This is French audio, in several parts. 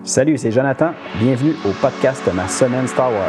Salut, c'est Jonathan. Bienvenue au podcast de ma semaine Star Wars.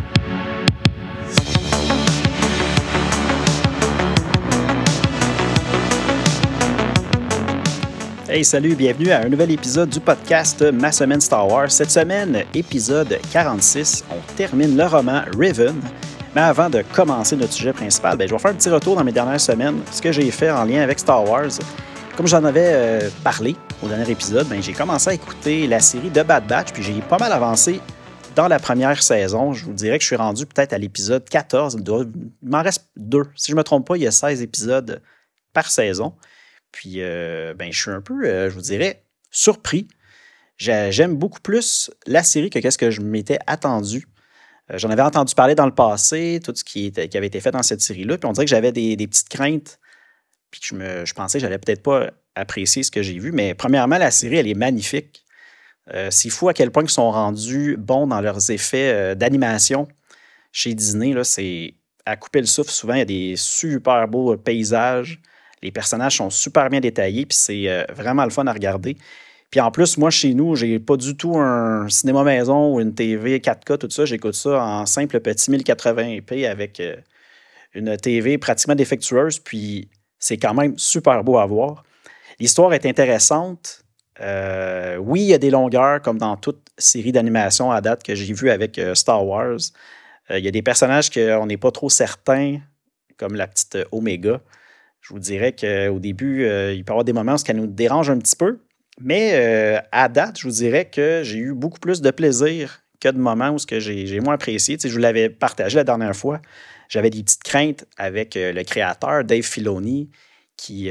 Hey, salut, bienvenue à un nouvel épisode du podcast Ma semaine Star Wars. Cette semaine, épisode 46, on termine le roman Riven. Mais avant de commencer notre sujet principal, je vais faire un petit retour dans mes dernières semaines, ce que j'ai fait en lien avec Star Wars. Comme j'en avais parlé au dernier épisode, j'ai commencé à écouter la série de Bad Batch, puis j'ai pas mal avancé dans la première saison. Je vous dirais que je suis rendu peut-être à l'épisode 14. Il m'en reste 2. Si je ne me trompe pas, il y a 16 épisodes par saison. Puis, je suis un peu, je vous dirais, surpris. J'aime beaucoup plus la série que ce que je m'étais attendu. J'en avais entendu parler dans le passé, tout ce qui avait été fait dans cette série-là, puis on dirait que j'avais des petites craintes, puis que je pensais que j'allais peut-être pas apprécier ce que j'ai vu. Mais premièrement, la série, elle est magnifique. C'est fou à quel point ils sont rendus bons dans leurs effets d'animation. Chez Disney, là, c'est à couper le souffle. Souvent, il y a des super beaux paysages. Les personnages sont super bien détaillés, puis c'est vraiment le fun à regarder. Puis en plus, moi, chez nous, j'ai pas du tout un cinéma maison ou une TV 4K, tout ça. J'écoute ça en simple petit 1080p avec une TV pratiquement défectueuse, puis c'est quand même super beau à voir. L'histoire est intéressante. Oui, il y a des longueurs, comme dans toute série d'animation à date que j'ai vue avec Star Wars. Il y a des personnages qu'on n'est pas trop certain, comme la petite Omega. Je vous dirais qu'au début, il peut y avoir des moments où ça nous dérange un petit peu. Mais à date, je vous dirais que j'ai eu beaucoup plus de plaisir que de moments où j'ai moins apprécié. Tu sais, je vous l'avais partagé la dernière fois. J'avais des petites craintes avec le créateur, Dave Filoni, qui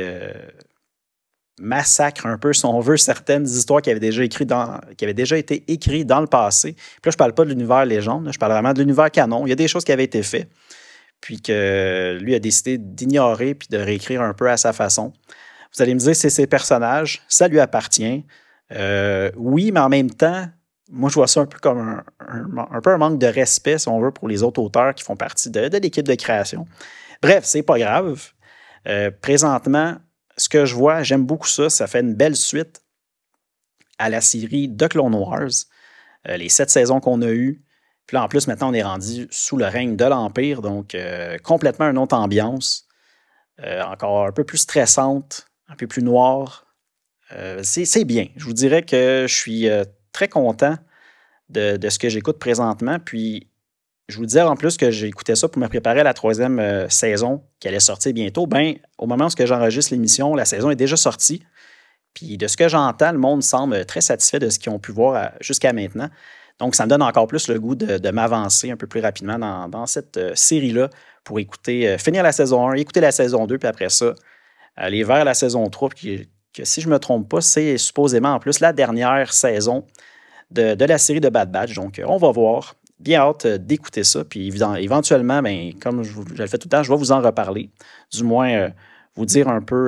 massacre un peu, si on veut, certaines histoires qui avaient déjà été écrites dans le passé. Puis là, je ne parle pas de l'univers légende, je parle vraiment de l'univers canon. Il y a des choses qui avaient été faites, puis que lui a décidé d'ignorer puis de réécrire un peu à sa façon. Vous allez me dire, c'est ses personnages, ça lui appartient. Oui, mais en même temps, moi, je vois ça un peu comme un peu un manque de respect, si on veut, pour les autres auteurs qui font partie de l'équipe de création. Bref, c'est pas grave. Présentement, ce que je vois, j'aime beaucoup ça. Ça fait une belle suite à la série de Clone Wars. Les 7 saisons qu'on a eues. Puis là, en plus, maintenant, on est rendu sous le règne de l'Empire. Donc, complètement une autre ambiance. Encore un peu plus stressante, un peu plus noire. C'est bien. Je vous dirais que je suis très content de ce que j'écoute présentement. Puis, je vous disais en plus que j'écoutais ça pour me préparer à la 3e saison qui allait sortir bientôt. Au moment où j'enregistre l'émission, la saison est déjà sortie. Puis, de ce que j'entends, le monde semble très satisfait de ce qu'ils ont pu voir jusqu'à maintenant. Donc, ça me donne encore plus le goût de m'avancer un peu plus rapidement dans cette série-là pour finir la saison 1, écouter la saison 2, puis après ça, aller vers la saison 3, puis que si je ne me trompe pas, c'est supposément en plus la dernière saison de la série de Bad Batch. Donc, on va voir. Bien hâte d'écouter ça. Puis éventuellement, comme je le fais tout le temps, je vais vous en reparler. Du moins, vous dire un peu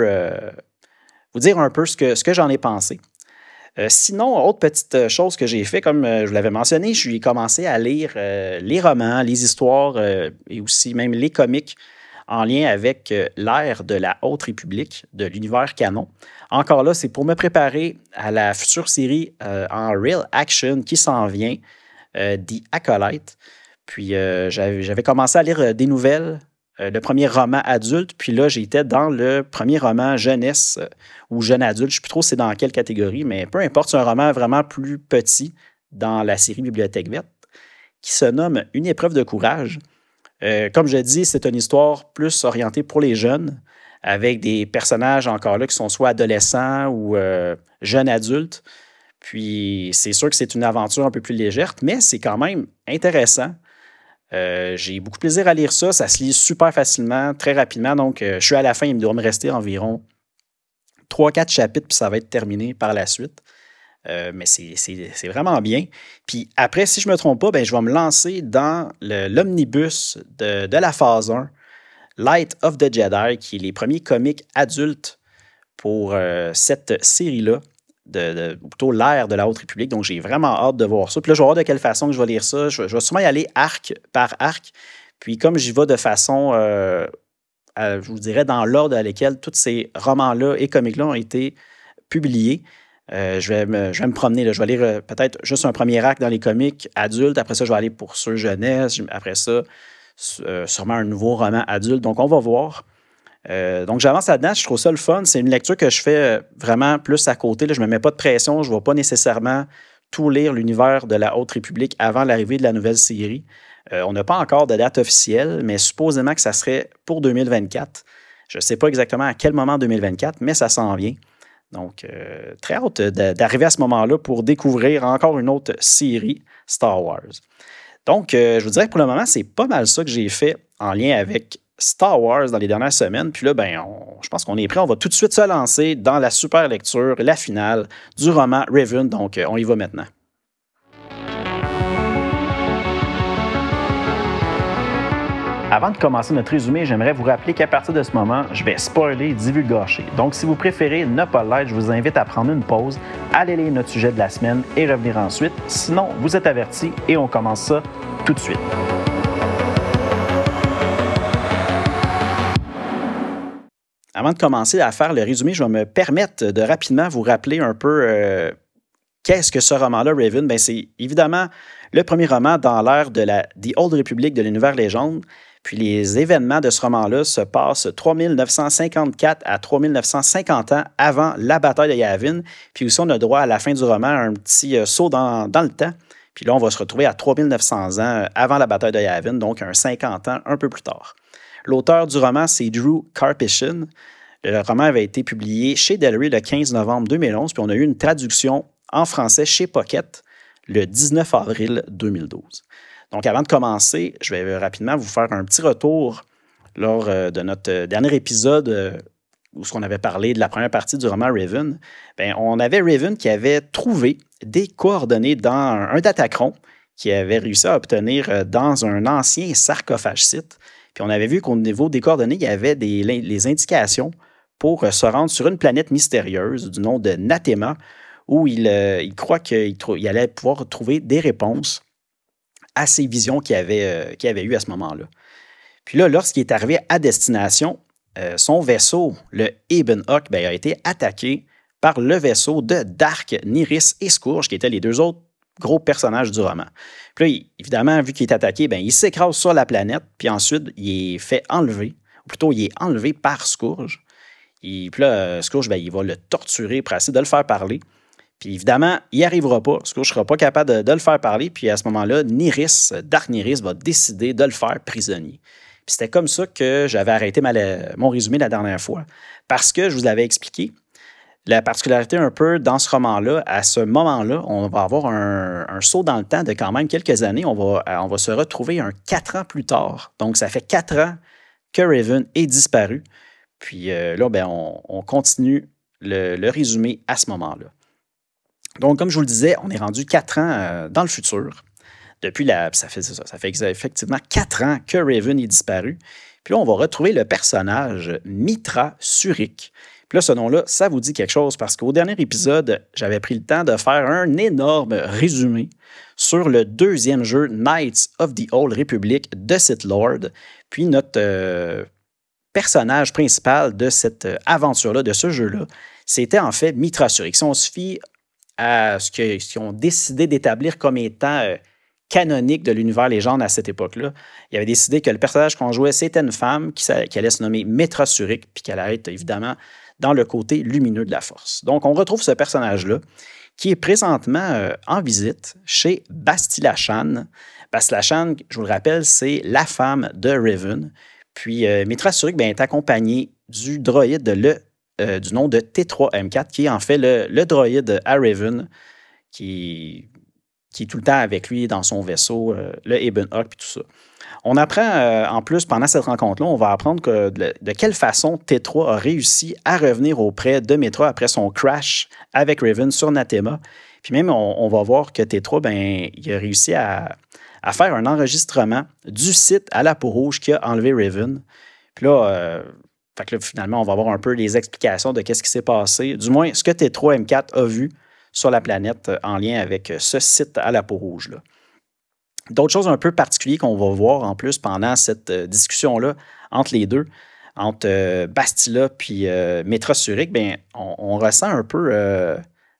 ce que j'en ai pensé. Sinon, autre petite chose que j'ai fait, comme je vous l'avais mentionné, j'ai commencé à lire les romans, les histoires et aussi même les comics en lien avec l'ère de la Haute République, de l'univers canon. Encore là, c'est pour me préparer à la future série en real action qui s'en vient, The Acolyte. Puis j'avais commencé à lire des nouvelles, le premier roman adulte, puis là, j'étais dans le premier roman jeunesse ou jeune adulte. Je ne sais plus trop c'est dans quelle catégorie, mais peu importe, c'est un roman vraiment plus petit dans la série Bibliothèque verte qui se nomme Une épreuve de courage. Comme je dis, c'est une histoire plus orientée pour les jeunes, avec des personnages encore là qui sont soit adolescents ou jeunes adultes. Puis c'est sûr que c'est une aventure un peu plus légère, mais c'est quand même intéressant. J'ai beaucoup de plaisir à lire ça. Ça se lit super facilement, très rapidement. Donc, je suis à la fin. Il me doit me rester environ 3-4 chapitres, puis ça va être terminé par la suite. Mais c'est vraiment bien. Puis après, si je ne me trompe pas, je vais me lancer dans l'omnibus de la phase 1, Light of the Jedi, qui est les premiers comics adultes pour cette série-là, plutôt l'ère de la Haute République. Donc, j'ai vraiment hâte de voir ça. Puis là, je vais voir de quelle façon que je vais lire ça. Je vais sûrement y aller arc par arc. Puis comme j'y vais de façon, je vous dirais, dans l'ordre dans lequel tous ces romans-là et comics-là ont été publiés, Je vais me promener. Là. Je vais lire peut-être juste un premier acte dans les comics adultes. Après ça, je vais aller pour ceux jeunesse. Après ça, sûrement un nouveau roman adulte. Donc, on va voir. Donc, j'avance là-dedans. Je trouve ça le fun. C'est une lecture que je fais vraiment plus à côté. Là. Je ne me mets pas de pression. Je ne vais pas nécessairement tout lire l'univers de la Haute République avant l'arrivée de la nouvelle série. On n'a pas encore de date officielle, mais supposément que ça serait pour 2024. Je ne sais pas exactement à quel moment 2024, mais ça s'en vient. Donc, très hâte d'arriver à ce moment-là pour découvrir encore une autre série Star Wars. Donc, je vous dirais que pour le moment, c'est pas mal ça que j'ai fait en lien avec Star Wars dans les dernières semaines. Puis là, je pense qu'on est prêt. On va tout de suite se lancer dans la super lecture, la finale du roman Raven. Donc, on y va maintenant. Avant de commencer notre résumé, j'aimerais vous rappeler qu'à partir de ce moment, je vais spoiler et divulgacher. Donc, si vous préférez ne pas l'être, je vous invite à prendre une pause, aller lire notre sujet de la semaine et revenir ensuite. Sinon, vous êtes avertis et on commence ça tout de suite. Avant de commencer à faire le résumé, je vais me permettre de rapidement vous rappeler un peu qu'est-ce que ce roman-là, Raven. C'est évidemment le premier roman dans l'ère de la The Old Republic de l'univers Légende. Puis les événements de ce roman-là se passent 3954 à 3950 ans avant la bataille de Yavin. Puis aussi, on a droit à la fin du roman à un petit saut dans le temps. Puis là, on va se retrouver à 3900 ans avant la bataille de Yavin, donc un 50 ans un peu plus tard. L'auteur du roman, c'est Drew Karpyshyn. Le roman avait été publié chez Del Rey le 15 novembre 2011, puis on a eu une traduction en français chez Pocket le 19 avril 2012. Donc, avant de commencer, je vais rapidement vous faire un petit retour lors de notre dernier épisode où on avait parlé de la première partie du roman Raven. On avait Raven qui avait trouvé des coordonnées dans un datacron qu'il avait réussi à obtenir dans un ancien sarcophage site. Puis on avait vu qu'au niveau des coordonnées, il y avait les indications pour se rendre sur une planète mystérieuse du nom de Natema, où il croit qu'il allait pouvoir trouver des réponses à ces visions qu'il avait eues à ce moment-là. Puis là, lorsqu'il est arrivé à destination, son vaisseau, le Eben Hawk, a été attaqué par le vaisseau de Dark, Nyriss et Scourge, qui étaient les deux autres gros personnages du roman. Puis là, évidemment, vu qu'il est attaqué, il s'écrase sur la planète, puis ensuite, il est fait enlever, ou plutôt, il est enlevé par Scourge. Puis là, Scourge, il va le torturer pour essayer de le faire parler. Puis évidemment, il n'y arrivera pas. Scourge ne sera pas capable de le faire parler. Puis à ce moment-là, Dark Nyriss va décider de le faire prisonnier. Puis c'était comme ça que j'avais arrêté mon résumé la dernière fois. Parce que je vous l'avais expliqué, la particularité un peu dans ce roman-là, à ce moment-là, on va avoir un saut dans le temps de quand même quelques années. On va se retrouver 4 ans plus tard. Donc, ça fait 4 ans que Raven est disparu. Puis là, on continue le résumé à ce moment-là. Donc, comme je vous le disais, on est rendu 4 ans dans le futur. Ça fait effectivement 4 ans que Raven est disparu. Puis là, on va retrouver le personnage Mitra Surik. Puis là, ce nom-là, ça vous dit quelque chose parce qu'au dernier épisode, j'avais pris le temps de faire un énorme résumé sur le deuxième jeu Knights of the Old Republic de Sith Lord. Puis notre personnage principal de cette aventure-là, de ce jeu-là, c'était en fait Mitra Surik. Si on se fie à ce qu'ils ont décidé d'établir comme étant canonique de l'univers Légende à cette époque-là, ils avaient décidé que le personnage qu'on jouait, c'était une femme qui allait se nommer Mitra Surik, puis qu'elle allait être évidemment dans le côté lumineux de la Force. Donc, on retrouve ce personnage-là qui est présentement en visite chez Bastila Shan. Bastila Shan, je vous le rappelle, c'est la femme de Raven. Puis, Mitra Surik est accompagné du droïde du nom de T3M4, qui est en fait le droïde à Raven, qui est tout le temps avec lui dans son vaisseau, le Eben Hawk et tout ça. On apprend, en plus, pendant cette rencontre-là, on va apprendre de quelle façon T3 a réussi à revenir auprès de Mitra après son crash avec Raven sur Natema. Puis même, on va voir que T3, il a réussi à faire un enregistrement du site à la peau rouge qui a enlevé Raven. Puis là, finalement, on va avoir un peu les explications de qu'est-ce qui s'est passé. Du moins, ce que T3M4 a vu sur la planète en lien avec ce site à la peau rouge-là. D'autres choses un peu particulières qu'on va voir en plus pendant cette discussion-là entre les deux, entre Bastila puis Mitra Surik, on ressent un peu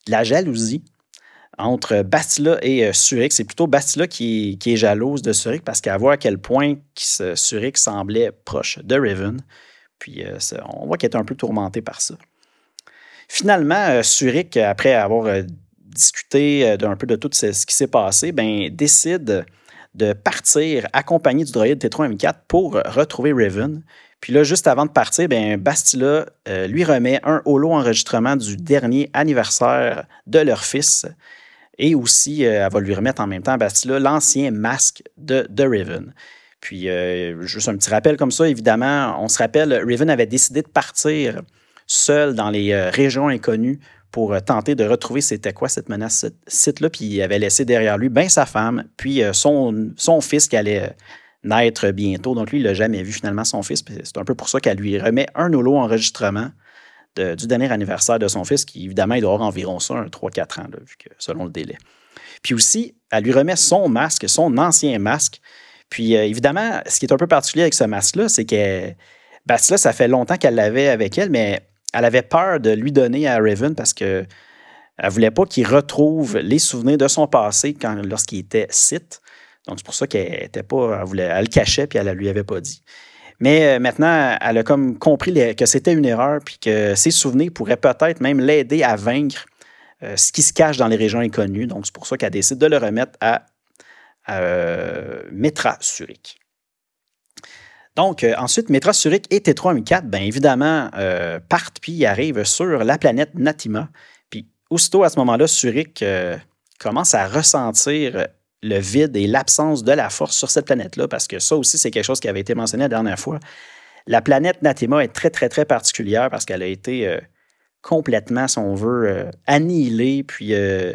de la jalousie entre Bastila et Surik. C'est plutôt Bastila qui est jalouse de Surik parce qu'elle voit à quel point Surik semblait proche de Riven. Puis on voit qu'elle est un peu tourmentée par ça. Finalement, Surik, après avoir discuté d'un peu de tout ce qui s'est passé, décide de partir accompagné du droïde T3-M4 pour retrouver Riven. Puis là, juste avant de partir, Bastila lui remet un holo-enregistrement du dernier anniversaire de leur fils. Et aussi, elle va lui remettre en même temps à Bastila l'ancien masque de Riven. Puis, juste un petit rappel comme ça, évidemment, on se rappelle, Riven avait décidé de partir seul dans les régions inconnues pour tenter de retrouver c'était quoi cette menace site-là. Puis, il avait laissé derrière lui sa femme, puis son fils qui allait naître bientôt. Donc, lui, il ne l'a jamais vu finalement, son fils. Puis c'est un peu pour ça qu'elle lui remet un holo-enregistrement du dernier anniversaire de son fils, qui évidemment, il doit avoir environ ça, 3-4 ans, là, vu que selon le délai. Puis aussi, elle lui remet son masque, son ancien masque. Puis évidemment, ce qui est un peu particulier avec ce masque-là, c'est que Bastila, ça fait longtemps qu'elle l'avait avec elle, mais elle avait peur de lui donner à Riven parce qu'elle ne voulait pas qu'il retrouve les souvenirs de son passé lorsqu'il était Sith. Donc, c'est pour ça qu'elle était pas, elle le cachait puis elle ne lui avait pas dit. Mais maintenant, elle a comme compris que c'était une erreur puis que ses souvenirs pourraient peut-être même l'aider à vaincre ce qui se cache dans les régions inconnues. Donc, c'est pour ça qu'elle décide de le remettre à Metra Surik. Donc, ensuite, Metra Surik et T3-M4, évidemment, partent puis arrivent sur la planète Natima. Puis, aussitôt à ce moment-là, Surik commence à ressentir le vide et l'absence de la force sur cette planète-là, parce que ça aussi, c'est quelque chose qui avait été mentionné la dernière fois. La planète Natima est très, très, très particulière parce qu'elle a été complètement, si on veut, annihilée. Puis,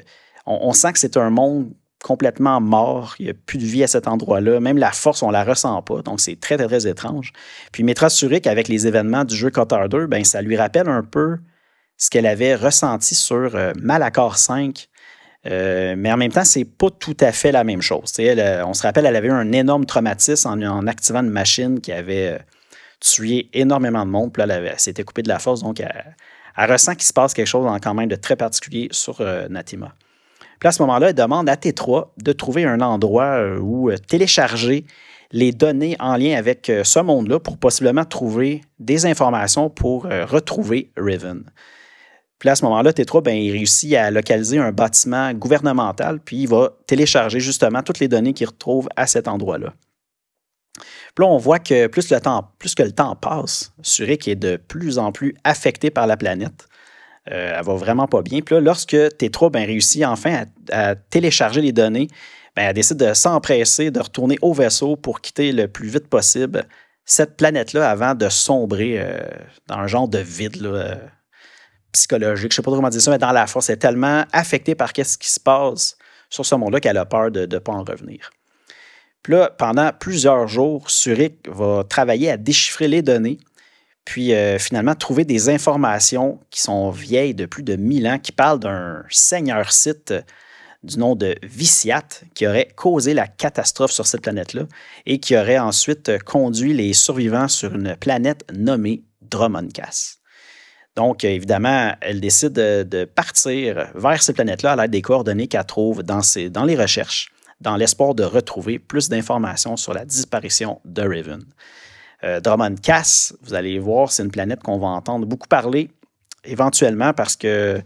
on sent que c'est un monde complètement mort. Il n'y a plus de vie à cet endroit-là. Même la force, on ne la ressent pas. Donc, c'est très, très, très étrange. Puis, Metra Surik, avec les événements du jeu KOTOR 2, ça lui rappelle un peu ce qu'elle avait ressenti sur Malachor 5. Mais en même temps, c'est pas tout à fait la même chose. On se rappelle, elle avait eu un énorme traumatisme en activant une machine qui avait tué énormément de monde. Puis là, elle s'était coupée de la force. Donc, elle ressent qu'il se passe quelque chose quand même de très particulier sur Natima. Puis à ce moment-là, elle demande à T3 de trouver un endroit où télécharger les données en lien avec ce monde-là pour possiblement trouver des informations pour retrouver Riven. Puis là, à ce moment-là, T3, il réussit à localiser un bâtiment gouvernemental, puis il va télécharger justement toutes les données qu'il retrouve à cet endroit-là. Puis là, on voit que plus que le temps passe, Surik est de plus en plus affectée par la planète. Elle va vraiment pas bien. Puis là, lorsque T3 réussit enfin à télécharger les données, elle décide de s'empresser, de retourner au vaisseau pour quitter le plus vite possible cette planète-là avant de sombrer dans un genre de vide là, psychologique. Je ne sais pas comment dire ça, mais dans la force, elle est tellement affectée par ce qui se passe sur ce monde-là qu'elle a peur de ne pas en revenir. Puis là, pendant plusieurs jours, Surik va travailler à déchiffrer les données, puis finalement trouver des informations qui sont vieilles de plus de 1000 ans, qui parlent d'un seigneur Sith du nom de Vitiat, qui aurait causé la catastrophe sur cette planète-là et qui aurait ensuite conduit les survivants sur une planète nommée Dromund-Kaas. Donc, évidemment, elle décide de partir vers cette planète-là à l'aide des coordonnées qu'elle trouve dans les recherches, dans l'espoir de retrouver plus d'informations sur la disparition de Riven. Dromund-Kaas, vous allez voir, c'est une planète qu'on va entendre beaucoup parler éventuellement parce que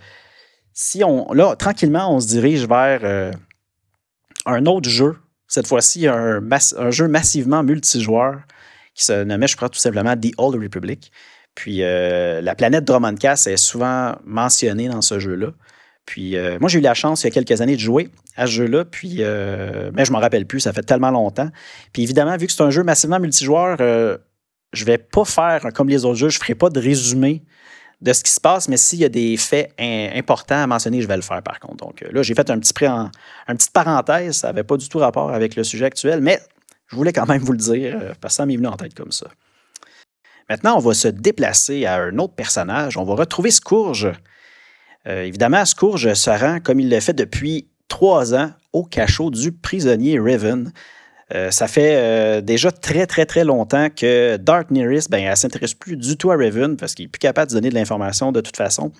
là, tranquillement, on se dirige vers un autre jeu, cette fois-ci un jeu massivement multijoueur qui se nommait, je crois, tout simplement The Old Republic. Puis la planète Dromund-Kaas est souvent mentionnée dans ce jeu-là. Puis moi, j'ai eu la chance, il y a quelques années, de jouer à ce jeu-là, puis mais je ne m'en rappelle plus, ça fait tellement longtemps. Puis évidemment, vu que c'est un jeu massivement multijoueur, je ne vais pas faire comme les autres jeux, je ne ferai pas de résumé de ce qui se passe, mais s'il y a des faits importants à mentionner, je vais le faire par contre. Donc là, j'ai fait une petite parenthèse, ça n'avait pas du tout rapport avec le sujet actuel, mais je voulais quand même vous le dire, parce que ça m'est venu en tête comme ça. Maintenant, on va se déplacer à un autre personnage. On va retrouver Scourge. Évidemment, Scourge se rend, comme il l'a fait depuis 3 ans, au cachot du prisonnier Riven. Ça fait déjà très, très, très longtemps que Dark Nereus, elle ne s'intéresse plus du tout à Riven parce qu'il n'est plus capable de donner de l'information de toute façon.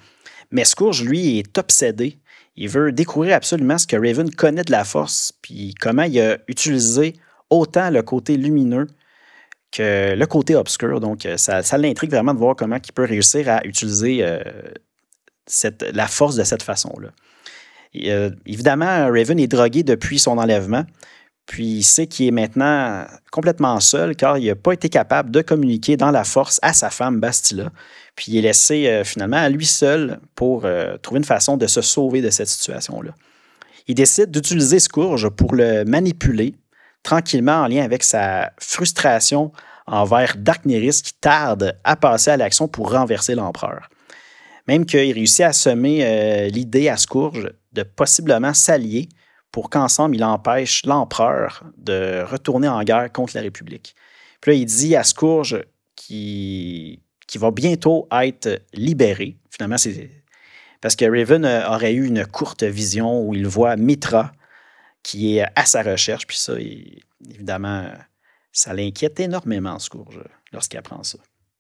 Mais Scourge, lui, est obsédé. Il veut découvrir absolument ce que Raven connaît de la Force, puis comment il a utilisé autant le côté lumineux que le côté obscur. Donc, ça l'intrigue vraiment de voir comment il peut réussir à utiliser la Force de cette façon-là. Évidemment, Raven est drogué depuis son enlèvement. Puis il sait qu'il est maintenant complètement seul car il n'a pas été capable de communiquer dans la Force à sa femme Bastila. Puis il est laissé finalement à lui seul pour trouver une façon de se sauver de cette situation-là. Il décide d'utiliser Scourge pour le manipuler tranquillement en lien avec sa frustration envers Darkneris qui tarde à passer à l'action pour renverser l'empereur. Même qu'il réussit à semer l'idée à Scourge de possiblement s'allier pour qu'ensemble, il empêche l'empereur de retourner en guerre contre la République. Puis là, il dit à Scourge qu'il va bientôt être libéré. Finalement, c'est parce que Raven aurait eu une courte vision où il voit Mitra qui est à sa recherche. Puis ça, évidemment, ça l'inquiète énormément, Scourge, lorsqu'il apprend ça.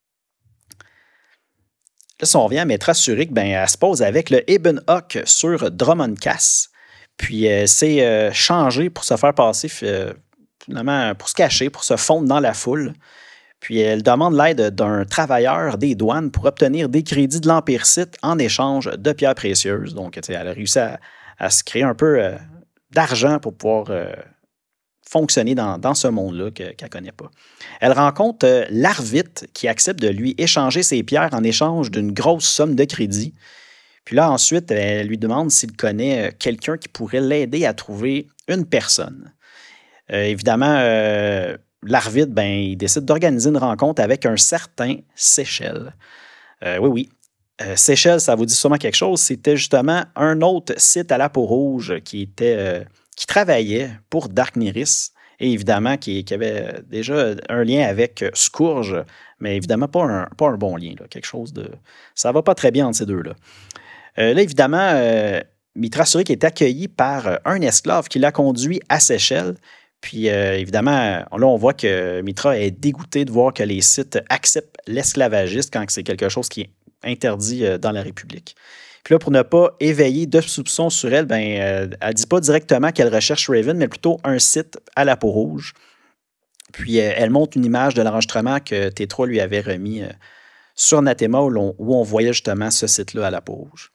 Là, si on revient à Mitra Surik, elle se pose avec le Ebon Hawk sur Drummond Cass. Puis elle s'est changée pour se faire passer, finalement, pour se cacher, pour se fondre dans la foule. Puis elle demande l'aide d'un travailleur des douanes pour obtenir des crédits de l'Empire Sith en échange de pierres précieuses. Donc, elle a réussi à se créer un peu d'argent pour pouvoir fonctionner dans ce monde-là qu'elle ne connaît pas. Elle rencontre Larvit qui accepte de lui échanger ses pierres en échange d'une grosse somme de crédits. Puis là, ensuite, elle lui demande s'il connaît quelqu'un qui pourrait l'aider à trouver une personne. Évidemment, Larvit, il décide d'organiser une rencontre avec un certain Seychelles. Oui. Seychelles, ça vous dit sûrement quelque chose. C'était justement un autre Sith à la peau rouge qui travaillait pour Darkneris et évidemment qui avait déjà un lien avec Scourge, mais évidemment pas un bon lien. Là, quelque chose de... Ça va pas très bien entre ces deux-là. Là, évidemment, Mitra Surik est accueilli par un esclave qui l'a conduit à Seychelles. Puis, évidemment, là, on voit que Mitra est dégoûté de voir que les Sith acceptent l'esclavagisme quand c'est quelque chose qui est interdit dans la République. Puis là, pour ne pas éveiller de soupçons sur elle, elle ne dit pas directement qu'elle recherche Raven, mais plutôt un Sith à la peau rouge. Puis, elle montre une image de l'enregistrement que T3 lui avait remis sur Nathema, où on voyait justement ce Sith-là à la peau rouge.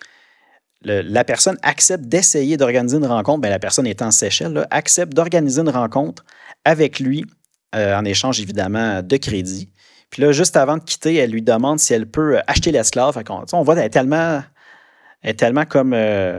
La personne accepte d'essayer d'organiser une rencontre, la personne étant Seychelles, accepte d'organiser une rencontre avec lui en échange, évidemment, de crédit. Puis là, juste avant de quitter, elle lui demande si elle peut acheter l'esclave. On voit qu'elle est tellement comme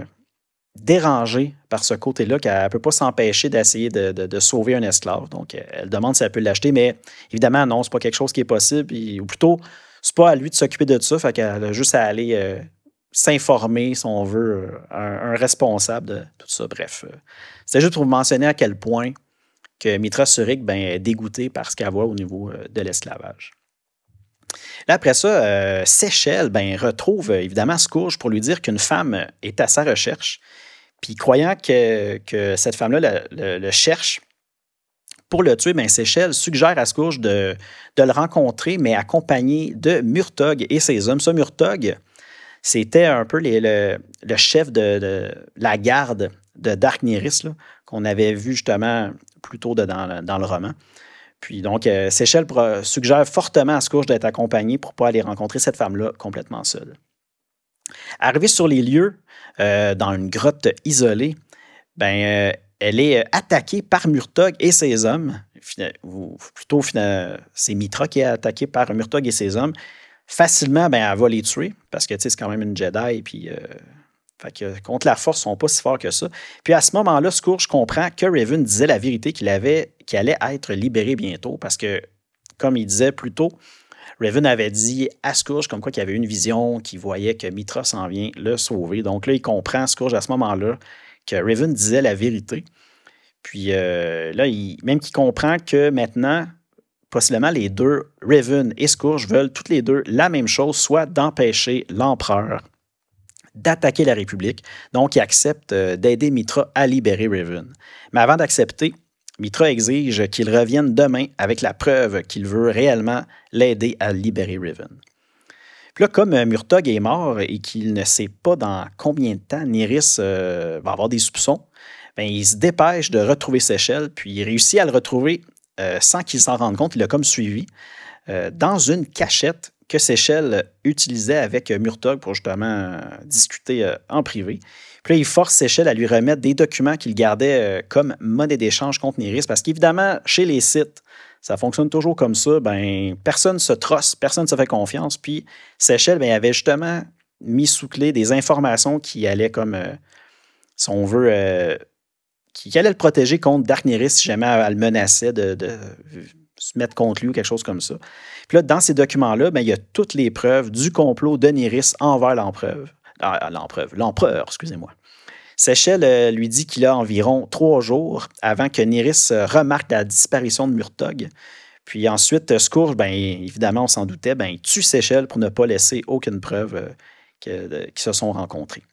dérangée par ce côté-là qu'elle ne peut pas s'empêcher d'essayer de sauver un esclave. Donc, elle demande si elle peut l'acheter, mais évidemment, non, c'est pas quelque chose qui est possible. Ou plutôt, c'est pas à lui de s'occuper de ça, fait qu'elle a juste à aller... s'informer, si on veut, un responsable de tout ça. Bref, c'est juste pour vous mentionner à quel point que Mitra Surik est dégoûté par ce qu'elle voit au niveau de l'esclavage. Là, après ça, Seychelles retrouve évidemment Scourge pour lui dire qu'une femme est à sa recherche. Puis, croyant que cette femme-là le cherche pour le tuer, Seychelles suggère à Scourge de le rencontrer, mais accompagné de Murtog et ses hommes. Ça, Murtog, c'était un peu le chef de la garde de Darkneris, qu'on avait vu justement plus tôt dans le roman. Puis donc, Seychelles suggère fortement à Scourge d'être accompagné pour ne pas aller rencontrer cette femme-là complètement seule. Arrivée sur les lieux, dans une grotte isolée, elle est attaquée par Murtog et ses hommes. Ou plutôt, c'est Mitra qui est attaquée par Murtog et ses hommes. Facilement, elle va les tuer parce que c'est quand même une Jedi. Puis, contre la Force, ils ne sont pas si forts que ça. Puis à ce moment-là, Scourge comprend que Raven disait la vérité qu'il allait être libéré bientôt parce que, comme il disait plus tôt, Raven avait dit à Scourge comme quoi qu'il avait une vision, qu'il voyait que Mitra s'en vient le sauver. Donc là, il comprend, Scourge, à ce moment-là, que Raven disait la vérité. Puis là, même qu'il comprend que maintenant... possiblement les deux, Raven et Scourge, veulent toutes les deux la même chose, soit d'empêcher l'empereur d'attaquer la République. Donc, il accepte d'aider Mitra à libérer Raven. Mais avant d'accepter, Mitra exige qu'il revienne demain avec la preuve qu'il veut réellement l'aider à libérer Raven. Puis là, comme Murtagh est mort et qu'il ne sait pas dans combien de temps Nyris va avoir des soupçons, ben, il se dépêche de retrouver Séchelle, puis il réussit à le retrouver sans qu'il s'en rende compte. Il l'a comme suivi dans une cachette que Séchelle utilisait avec Murtagh pour justement discuter en privé. Puis là, il force Séchelle à lui remettre des documents qu'il gardait comme monnaie d'échange contre Nyris, parce qu'évidemment, chez les Sith, ça fonctionne toujours comme ça. Ben, personne ne se trosse, personne ne se fait confiance. Puis Séchelle, ben, il avait justement mis sous clé des informations qui allaient comme, si on veut, qui allait le protéger contre Dark Nyris si jamais elle le menaçait de se mettre contre lui ou quelque chose comme ça. Puis là, dans ces documents-là, ben, il y a toutes les preuves du complot de Nyris envers l'empereur, excusez-moi. Séchelle lui dit qu'il a environ 3 jours avant que Nyris remarque la disparition de Murtagh. Puis ensuite, Scourge, ben, évidemment, on s'en doutait, ben, il tue Séchelle pour ne pas laisser aucune preuve qu'ils se sont rencontrés.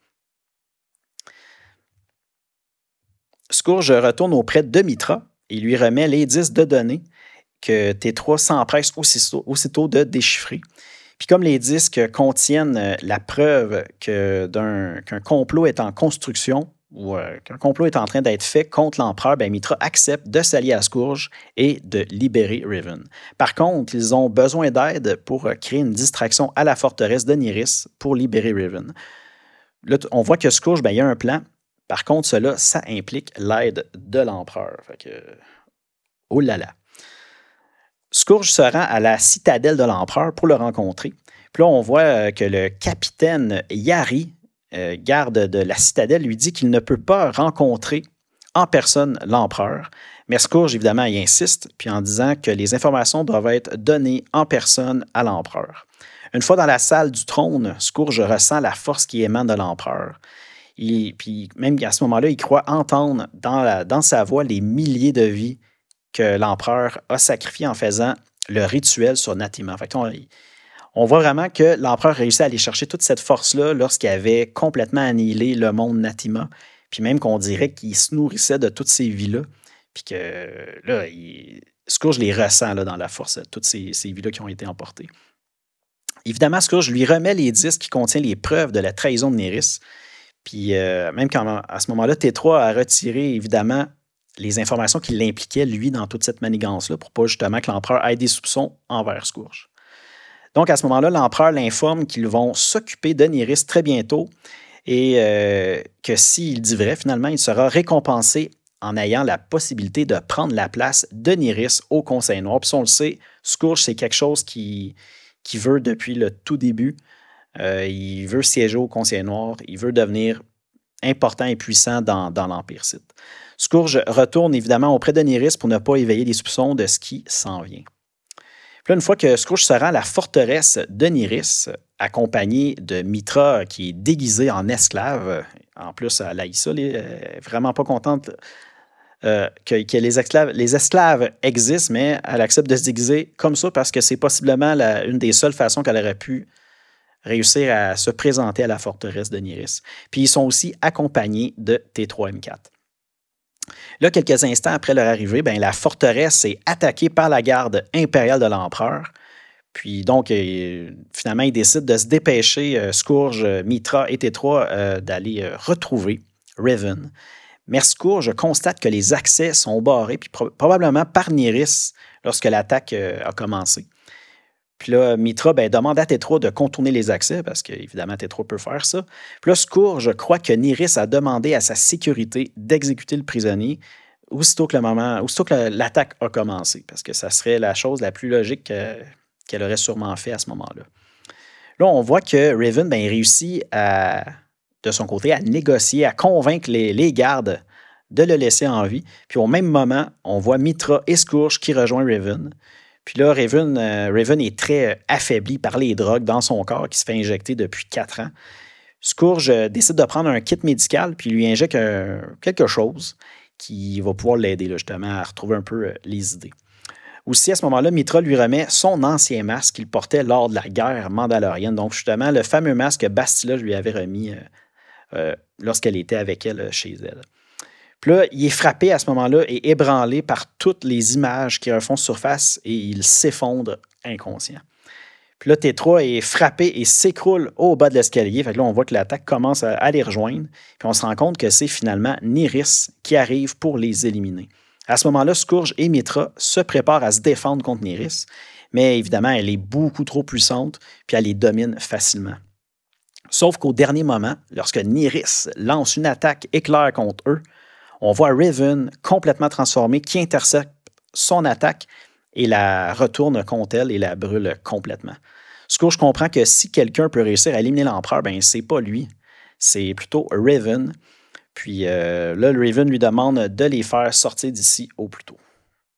Scourge retourne auprès de Mitra et lui remet l'indice de données que T3 s'empresse aussitôt de déchiffrer. Puis comme les disques contiennent la preuve qu'un complot est en construction ou qu'un complot est en train d'être fait contre l'empereur, ben Mitra accepte de s'allier à Scourge et de libérer Riven. Par contre, ils ont besoin d'aide pour créer une distraction à la forteresse de Nyris pour libérer Riven. Là, on voit que Scourge, ben, il y a un plan. Par contre, cela, ça implique l'aide de l'empereur. Fait que, oh là là. Scourge se rend à la citadelle de l'empereur pour le rencontrer. Puis là, on voit que le capitaine Yari, garde de la citadelle, lui dit qu'il ne peut pas rencontrer en personne l'empereur. Mais Scourge, évidemment, il insiste, puis en disant que les informations doivent être données en personne à l'empereur. Une fois dans la salle du trône, Scourge ressent la force qui émane de l'empereur. Puis même à ce moment-là, il croit entendre dans sa voix les milliers de vies que l'empereur a sacrifiées en faisant le rituel sur Natima. Fait on voit vraiment que l'empereur réussit à aller chercher toute cette force-là lorsqu'il avait complètement annihilé le monde Natima. Puis même qu'on dirait qu'il se nourrissait de toutes ces vies-là. Puis que là, Scourge les ressent là, dans la force, toutes ces vies-là qui ont été emportées. Évidemment, Scourge lui remet les disques qui contiennent les preuves de la trahison de Nyris. Puis même quand à ce moment-là, T3 a retiré évidemment les informations qui l'impliquaient, lui, dans toute cette manigance-là, pour pas justement que l'empereur ait des soupçons envers Scourge. Donc à ce moment-là, l'empereur l'informe qu'ils vont s'occuper de Nyris très bientôt et que s'il dit vrai, finalement, il sera récompensé en ayant la possibilité de prendre la place de Nyris au Conseil Noir. Puis on le sait, Scourge, c'est quelque chose qu'il veut depuis le tout début. Il veut siéger au Conseil Noir, il veut devenir important et puissant dans l'Empire Sith. Scourge retourne évidemment auprès de Nyris pour ne pas éveiller les soupçons de ce qui s'en vient. Puis là, une fois que Scourge se rend à la forteresse de Nyris, accompagné de Mitra qui est déguisée en esclave, en plus, elle haït ça, elle est vraiment pas contente que les esclaves existent, mais elle accepte de se déguiser comme ça parce que c'est possiblement une des seules façons qu'elle aurait pu réussir à se présenter à la forteresse de Nyris. Puis ils sont aussi accompagnés de T3-M4. Là, quelques instants après leur arrivée, ben, la forteresse est attaquée par la garde impériale de l'empereur. Puis donc, finalement, ils décident de se dépêcher, Scourge, Mitra et T3, d'aller retrouver Riven. Mais Scourge constate que les accès sont barrés, puis probablement par Nyris lorsque l'attaque a commencé. Puis là, Mitra demande à T3 de contourner les accès, parce qu'évidemment, T3 peut faire ça. Puis là, Scourge croit que Nyris a demandé à sa sécurité d'exécuter le prisonnier aussitôt que l'attaque a commencé, parce que ça serait la chose la plus logique qu'elle aurait sûrement fait à ce moment-là. Là, on voit que Riven réussit de son côté à négocier, à convaincre les gardes de le laisser en vie. Puis au même moment, on voit Mitra et Scourge qui rejoignent Riven. Puis là, Riven est très affaibli par les drogues dans son corps qui se fait injecter depuis 4 ans. Scourge décide de prendre un kit médical puis lui injecte quelque chose qui va pouvoir l'aider justement à retrouver un peu les idées. Aussi, à ce moment-là, Mitra lui remet son ancien masque qu'il portait lors de la guerre mandalorienne. Donc, justement, le fameux masque que Bastila lui avait remis lorsqu'elle était avec elle chez elle. Puis là, il est frappé à ce moment-là et ébranlé par toutes les images qui refont surface et il s'effondre inconscient. Puis là, T3 est frappé et s'écroule au bas de l'escalier. Fait que là, on voit que l'attaque commence à les rejoindre. Puis on se rend compte que c'est finalement Nyris qui arrive pour les éliminer. À ce moment-là, Scourge et Mitra se préparent à se défendre contre Nyris. Mais évidemment, elle est beaucoup trop puissante, puis elle les domine facilement. Sauf qu'au dernier moment, lorsque Nyris lance une attaque éclair contre eux, on voit Raven complètement transformée qui intercepte son attaque et la retourne contre elle et la brûle complètement. Scourge comprend que si quelqu'un peut réussir à éliminer l'empereur, ben c'est pas lui, c'est plutôt Raven. Puis là, Raven lui demande de les faire sortir d'ici au plus tôt.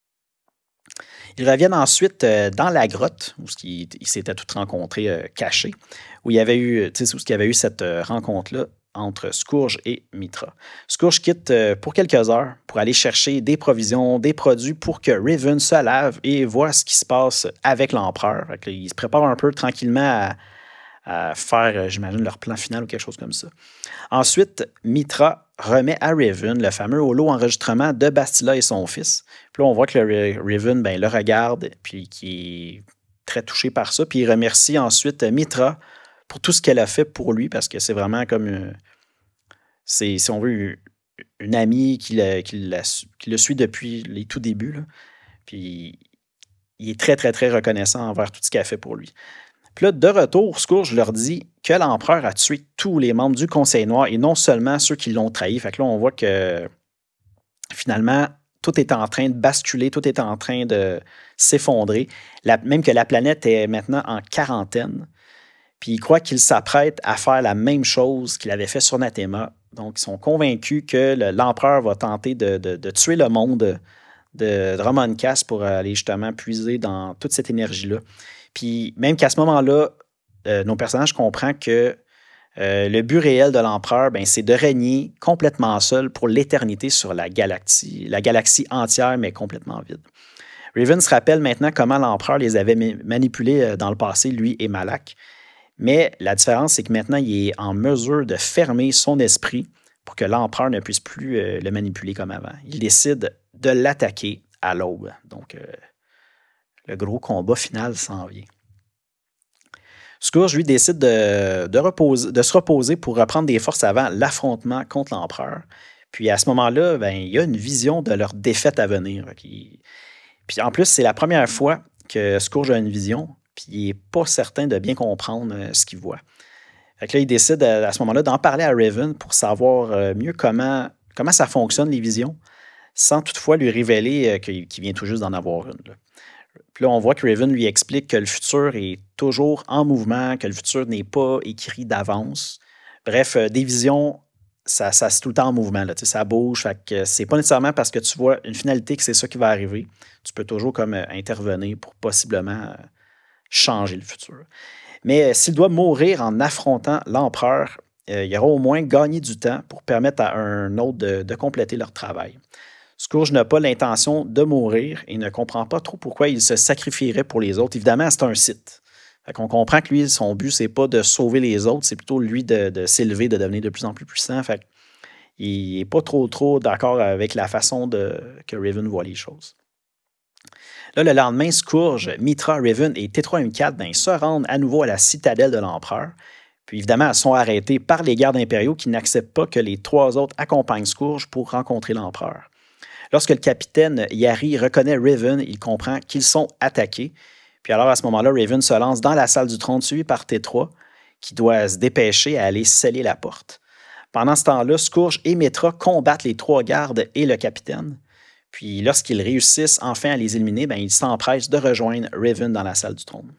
Ils reviennent ensuite dans la grotte, où ils s'étaient tous rencontrés cachés, où il y avait eu, cette rencontre-là entre Scourge et Mitra. Scourge quitte pour quelques heures pour aller chercher des provisions, des produits pour que Raven se lave et voit ce qui se passe avec l'empereur. Ils se préparent un peu tranquillement à faire, j'imagine, leur plan final ou quelque chose comme ça. Ensuite, Mitra remet à Raven le fameux holo enregistrement de Bastila et son fils. Puis là, on voit que Raven le regarde, puis qui est très touché par ça. Puis il remercie ensuite Mitra pour tout ce qu'elle a fait pour lui, parce que c'est vraiment comme, si on veut, une amie qui le suit depuis les tout débuts. Là. Puis il est très, très, très reconnaissant envers tout ce qu'elle a fait pour lui. Puis là, de retour, Scourge leur dit que l'empereur a tué tous les membres du Conseil Noir et non seulement ceux qui l'ont trahi. Fait que là, on voit que finalement, tout est en train de basculer, tout est en train de s'effondrer. Même que la planète est maintenant en quarantaine. Puis ils croient qu'il s'apprête à faire la même chose qu'il avait fait sur Nathema. Donc, ils sont convaincus que l'empereur va tenter de tuer le monde de Dromund Kaas pour aller justement puiser dans toute cette énergie-là. Puis même qu'à ce moment-là, nos personnages comprennent que le but réel de l'empereur, c'est de régner complètement seul pour l'éternité sur la galaxie entière, mais complètement vide. Raven se rappelle maintenant comment l'empereur les avait manipulés dans le passé, lui et Malak. Mais la différence, c'est que maintenant, il est en mesure de fermer son esprit pour que l'empereur ne puisse plus le manipuler comme avant. Il décide de l'attaquer à l'aube. Donc, le gros combat final s'en vient. Scourge, lui, décide de se reposer pour reprendre des forces avant l'affrontement contre l'empereur. Puis à ce moment-là, il y a une vision de leur défaite à venir. Puis en plus, c'est la première fois que Scourge a une vision, puis il n'est pas certain de bien comprendre ce qu'il voit. Fait que là, il décide à ce moment-là d'en parler à Raven pour savoir mieux comment ça fonctionne, les visions, sans toutefois lui révéler qu'il vient tout juste d'en avoir une. Là. Puis là, on voit que Raven lui explique que le futur est toujours en mouvement, que le futur n'est pas écrit d'avance. Bref, des visions, ça c'est tout le temps en mouvement. Là, ça bouge. Fait que c'est pas nécessairement parce que tu vois une finalité que c'est ça qui va arriver. Tu peux toujours comme intervenir pour possiblement changer le futur. Mais s'il doit mourir en affrontant l'empereur, il aura au moins gagné du temps pour permettre à un autre de compléter leur travail. Scourge n'a pas l'intention de mourir et ne comprend pas trop pourquoi il se sacrifierait pour les autres. Évidemment, c'est un Sith. On comprend que lui, son but, c'est pas de sauver les autres, c'est plutôt lui de s'élever, de devenir de plus en plus puissant. Fait il n'est pas trop d'accord avec la façon que Raven voit les choses. Là, le lendemain, Scourge, Mitra, Raven et T3M4 se rendent à nouveau à la citadelle de l'Empereur. Puis évidemment, elles sont arrêtées par les gardes impériaux qui n'acceptent pas que les trois autres accompagnent Scourge pour rencontrer l'Empereur. Lorsque le capitaine Yari reconnaît Raven, il comprend qu'ils sont attaqués. Puis alors, à ce moment-là, Raven se lance dans la salle du trône, suivi par T3, qui doit se dépêcher à aller sceller la porte. Pendant ce temps-là, Scourge et Mitra combattent les trois gardes et le capitaine. Puis lorsqu'ils réussissent enfin à les éliminer, ils s'empressent de rejoindre Raven dans la salle du trône.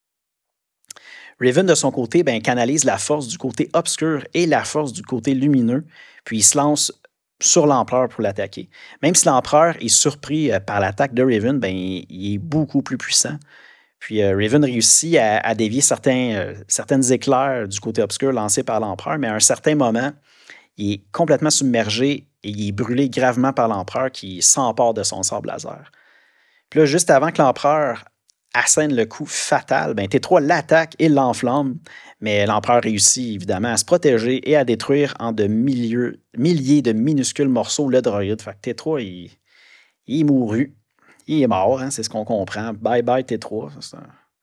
Raven, de son côté, canalise la force du côté obscur et la force du côté lumineux, puis il se lance sur l'empereur pour l'attaquer. Même si l'empereur est surpris par l'attaque de Raven, il est beaucoup plus puissant. Puis Raven réussit à dévier certaines éclairs du côté obscur lancés par l'empereur, mais à un certain moment, il est complètement submergé et il est brûlé gravement par l'empereur qui s'empare de son sabre laser. Puis là, juste avant que l'empereur assène le coup fatal, T3 l'attaque et l'enflamme, mais l'empereur réussit évidemment à se protéger et à détruire en milliers de minuscules morceaux le droïde. Fait que T3, il est mouru. Il est mort, hein, c'est ce qu'on comprend. Bye bye T3.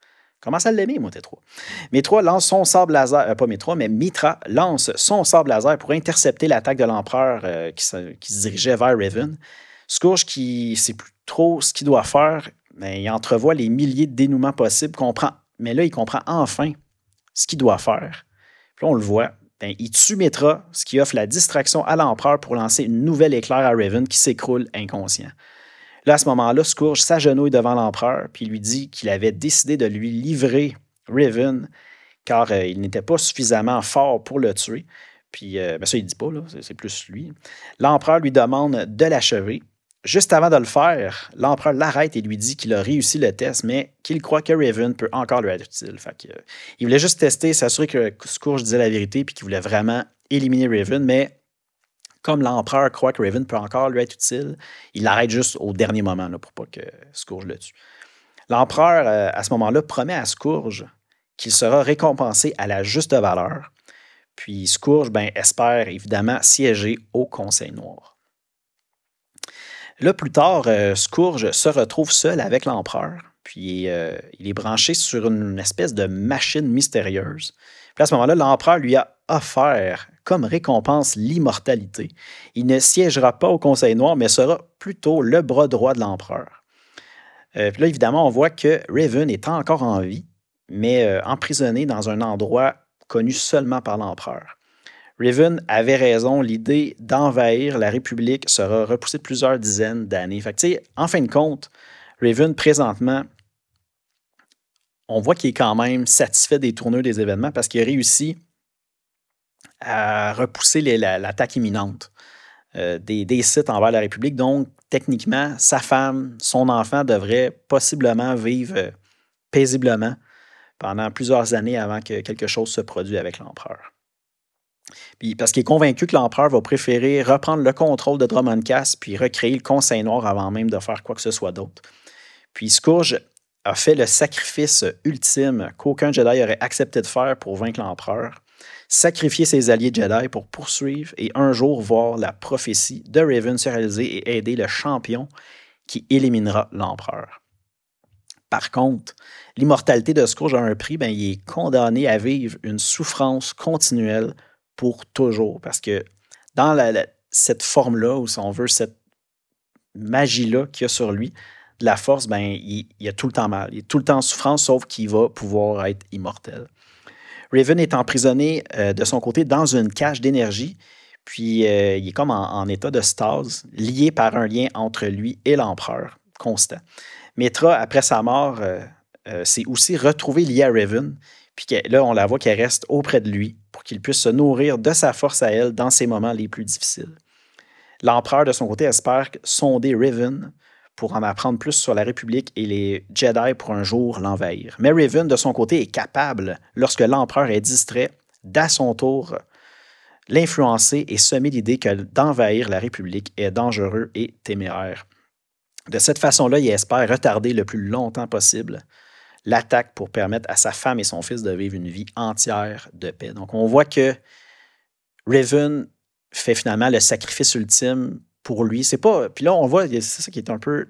Commence à l'aimer, moi, T3. Mitra lance son sabre laser, pas Mitra, mais Mitra lance son sabre laser pour intercepter l'attaque de l'empereur qui se dirigeait vers Raven. Scourge, qui ne sait plus trop ce qu'il doit faire, mais il entrevoit les milliers de dénouements possibles, mais là, il comprend enfin ce qu'il doit faire. Puis là, on le voit, il tue Mitra, ce qui offre la distraction à l'empereur pour lancer une nouvelle éclair à Raven qui s'écroule inconscient. Là, à ce moment-là, Scourge s'agenouille devant l'empereur puis lui dit qu'il avait décidé de lui livrer Raven car il n'était pas suffisamment fort pour le tuer. Puis, ça, il ne dit pas, là, c'est plus lui. L'empereur lui demande de l'achever. Juste avant de le faire, l'empereur l'arrête et lui dit qu'il a réussi le test, mais qu'il croit que Raven peut encore lui être utile. Fait que, il voulait juste tester, s'assurer que Scourge disait la vérité puis qu'il voulait vraiment éliminer Raven, mais comme l'empereur croit que Raven peut encore lui être utile, il l'arrête juste au dernier moment là, pour pas que Scourge le tue. L'empereur, à ce moment-là, promet à Scourge qu'il sera récompensé à la juste valeur. Puis Scourge espère évidemment siéger au Conseil Noir. Là, plus tard, Scourge se retrouve seul avec l'empereur. Puis il est branché sur une espèce de machine mystérieuse. Puis à ce moment-là, l'empereur lui a offert comme récompense l'immortalité. Il ne siégera pas au Conseil Noir, mais sera plutôt le bras droit de l'empereur. Puis là, évidemment, on voit que Raven est encore en vie, mais emprisonné dans un endroit connu seulement par l'empereur. Raven avait raison, l'idée d'envahir la République sera repoussée de plusieurs dizaines d'années. Fait que, en fin de compte, Raven, présentement, on voit qu'il est quand même satisfait des tournures des événements parce qu'il a réussi à repousser l'attaque imminente des Sith envers la République. Donc, techniquement, sa femme, son enfant devraient possiblement vivre paisiblement pendant plusieurs années avant que quelque chose se produise avec l'empereur. Puis, parce qu'il est convaincu que l'empereur va préférer reprendre le contrôle de Dromund Kaas puis recréer le Conseil Noir avant même de faire quoi que ce soit d'autre. Puis Scourge a fait le sacrifice ultime qu'aucun Jedi aurait accepté de faire pour vaincre l'empereur, sacrifier ses alliés Jedi pour poursuivre et un jour voir la prophétie de Raven se réaliser et aider le champion qui éliminera l'empereur. Par contre, l'immortalité de Scourge a un prix, il est condamné à vivre une souffrance continuelle pour toujours. Parce que dans cette forme-là, ou si on veut, cette magie-là qu'il y a sur lui, de la force, il a tout le temps mal. Il est tout le temps en souffrance, sauf qu'il va pouvoir être immortel. Raven est emprisonné de son côté dans une cage d'énergie, puis il est comme en état de stase, lié par un lien entre lui et l'empereur, constant. Mitra, après sa mort, s'est aussi retrouvé lié à Raven, puis là, on la voit qu'elle reste auprès de lui pour qu'il puisse se nourrir de sa force à elle dans ses moments les plus difficiles. L'empereur, de son côté, espère sonder Raven pour en apprendre plus sur la République et les Jedi pour un jour l'envahir. Mais Raven, de son côté, est capable, lorsque l'empereur est distrait, d'à son tour l'influencer et semer l'idée que d'envahir la République est dangereux et téméraire. De cette façon-là, il espère retarder le plus longtemps possible l'attaque pour permettre à sa femme et son fils de vivre une vie entière de paix. Donc, on voit que Raven fait finalement le sacrifice ultime pour lui. C'est pas. Puis là, on voit, c'est ça qui est un peu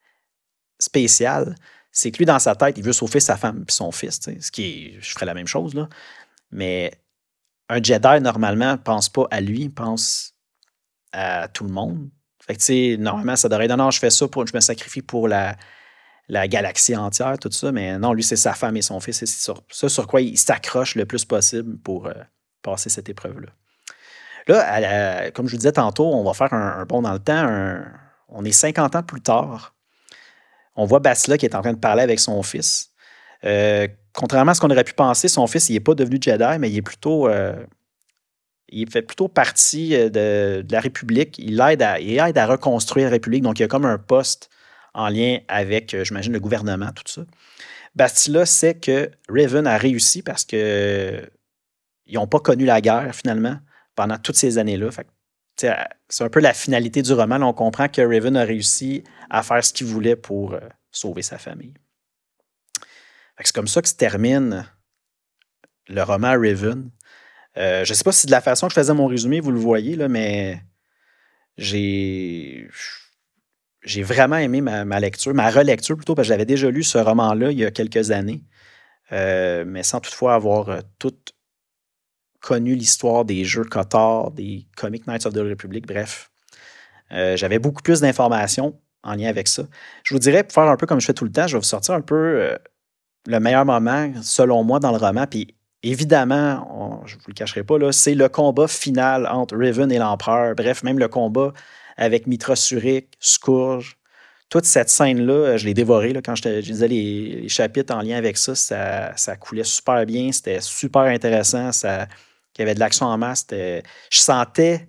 spécial, c'est que lui, dans sa tête, il veut sauver sa femme et son fils. Ce qui est, je ferais la même chose, là. Mais un Jedi, normalement, ne pense pas à lui, il pense à tout le monde. Fait que, normalement, ça devrait être non, je fais ça, je me sacrifie pour la galaxie entière, tout ça. Mais non, lui, c'est sa femme et son fils. C'est sur quoi il s'accroche le plus possible pour passer cette épreuve-là. Là, comme je vous disais tantôt, on va faire un bond dans le temps. On est 50 ans plus tard. On voit Bastila qui est en train de parler avec son fils. Contrairement à ce qu'on aurait pu penser, son fils, il n'est pas devenu Jedi, mais il fait plutôt partie de la République. Il aide à reconstruire la République. Donc, il y a comme un poste en lien avec, j'imagine, le gouvernement, tout ça. Bastila sait que Raven a réussi parce qu'ils n'ont pas connu la guerre, finalement, pendant toutes ces années-là. Fait que, c'est un peu la finalité du roman. Là, on comprend que Raven a réussi à faire ce qu'il voulait pour sauver sa famille. Fait que c'est comme ça que se termine le roman Raven. Je ne sais pas si de la façon que je faisais mon résumé, vous le voyez, là, mais j'ai vraiment aimé ma lecture, ma relecture plutôt, parce que j'avais déjà lu ce roman-là il y a quelques années. mais sans toutefois avoir tout connu l'histoire des jeux KOTOR, des Comic Knights of the Republic, bref. J'avais beaucoup plus d'informations en lien avec ça. Je vous dirais, pour faire un peu comme je fais tout le temps, je vais vous sortir un peu le meilleur moment, selon moi, dans le roman. Puis évidemment, je ne vous le cacherai pas, là, c'est le combat final entre Riven et l'Empereur. Bref, même le combat avec Mitra Surik, Scourge. Toute cette scène-là, je l'ai dévorée. Là, quand je disais les chapitres en lien avec ça, ça coulait super bien. C'était super intéressant. Il y avait de l'action en masse. Je sentais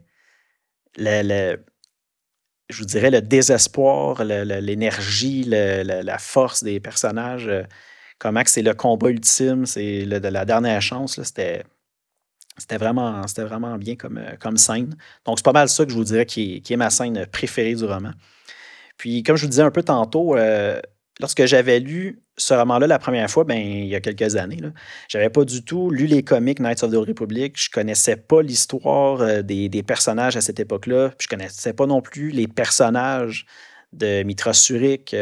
je vous dirais, le désespoir, l'énergie, la force des personnages, comment que c'est le combat ultime, c'est la dernière chance. Là, c'était vraiment bien comme scène. Donc, c'est pas mal ça que je vous dirais qui est ma scène préférée du roman. Puis, comme je vous disais un peu tantôt, lorsque j'avais lu ce roman-là la première fois, il y a quelques années, je n'avais pas du tout lu les comics Knights of the Republic. Je ne connaissais pas l'histoire des personnages à cette époque-là. Je ne connaissais pas non plus les personnages de Mitra Surik,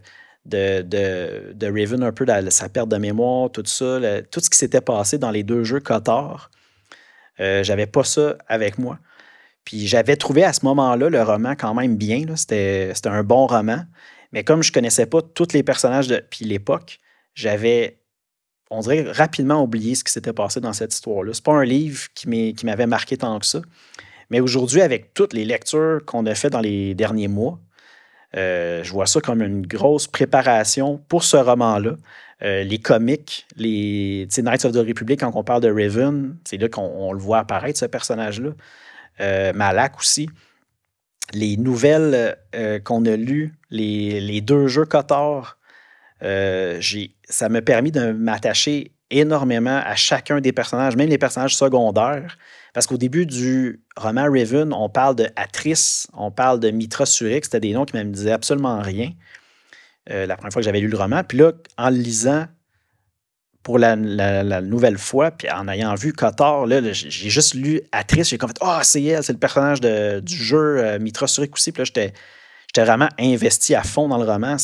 de Raven, un peu sa perte de mémoire, tout ça, tout ce qui s'était passé dans les deux jeux KOTOR. J'avais pas ça avec moi. Puis j'avais trouvé à ce moment-là le roman quand même bien. C'était un bon roman. Mais comme je ne connaissais pas tous les personnages depuis l'époque, j'avais, on dirait, rapidement oublié ce qui s'était passé dans cette histoire-là. C'est pas un livre qui m'avait marqué tant que ça. Mais aujourd'hui, avec toutes les lectures qu'on a faites dans les derniers mois, je vois ça comme une grosse préparation pour ce roman-là. Les comics, les Knights of the Republic, quand on parle de Raven, c'est là qu'on le voit apparaître, ce personnage-là. Malak aussi. Les nouvelles qu'on a lues, les deux jeux KOTOR, ça m'a permis de m'attacher énormément à chacun des personnages, même les personnages secondaires. Parce qu'au début du roman Raven, on parle de Atrice, on parle de Mitra Surik, c'était des noms qui ne me disaient absolument rien la première fois que j'avais lu le roman. Puis là, en le lisant pour la nouvelle fois, puis en ayant vu KOTOR, là, j'ai juste lu Atrice, j'ai comme fait « Ah, c'est elle, c'est le personnage du jeu Mitra Surik aussi. » Puis là, j'étais vraiment investi à fond dans le roman.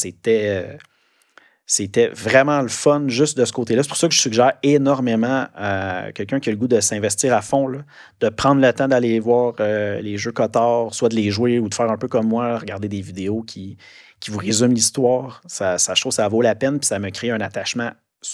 C'était vraiment le fun juste de ce côté-là. C'est pour ça que je suggère énormément à quelqu'un qui a le goût de s'investir à fond, là, de prendre le temps d'aller voir les jeux KOTOR, soit de les jouer ou de faire un peu comme moi, regarder des vidéos qui vous résument l'histoire. Ça, je trouve que ça vaut la peine, puis ça me crée un attachement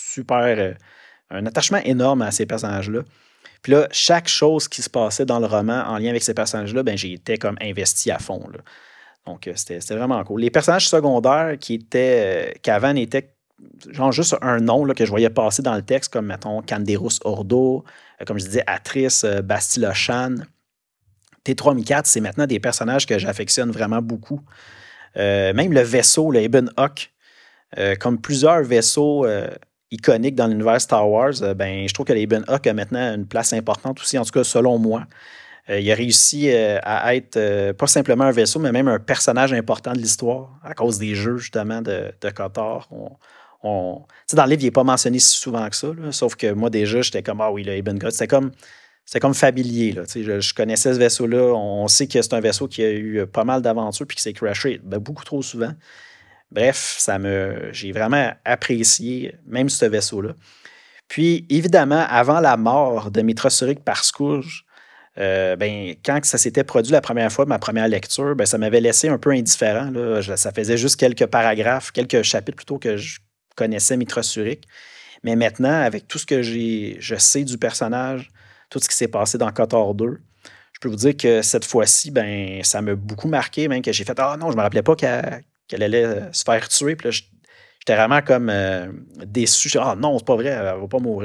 un attachement énorme à ces personnages-là. Puis là, chaque chose qui se passait dans le roman en lien avec ces personnages-là, j'ai été comme investi à fond, là. Donc, c'était vraiment cool. Les personnages secondaires qu'avant n'étaient genre juste un nom là, que je voyais passer dans le texte, comme, mettons, Canderus Ordo, comme je disais, Atrice, Bastille-Ochan, T3-Mi4, c'est maintenant des personnages que j'affectionne vraiment beaucoup. Même le vaisseau, le Ebon Hawk, comme plusieurs vaisseaux iconiques dans l'univers Star Wars, je trouve que l'Ebon Hawk a maintenant une place importante aussi, en tout cas selon moi. Il a réussi à être pas simplement un vaisseau, mais même un personnage important de l'histoire à cause des jeux, justement, de KOTOR. Dans le livre, il n'est pas mentionné si souvent que ça, là, sauf que moi, déjà, j'étais comme « Ah oui, le Ebon God », c'était comme familier. Là, je connaissais ce vaisseau-là. On sait que c'est un vaisseau qui a eu pas mal d'aventures puis qui s'est crashé beaucoup trop souvent. Bref, j'ai vraiment apprécié même ce vaisseau-là. Puis, évidemment, avant la mort de Mitra Surik par Scourge, quand ça s'était produit la première fois, ma première lecture, ça m'avait laissé un peu indifférent. Là. Ça faisait juste quelques paragraphes, quelques chapitres plutôt que je connaissais Mitra Surik. Mais maintenant, avec tout ce que je sais du personnage, tout ce qui s'est passé dans KOTOR 2, je peux vous dire que cette fois-ci, ça m'a beaucoup marqué, même que j'ai fait « Ah non, je ne me rappelais pas qu'elle allait se faire tuer. » Puis là, j'étais vraiment comme déçu. « Ah non, c'est pas vrai, elle ne va pas mourir. »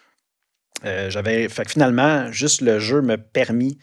Fait que finalement, juste le jeu m'a permis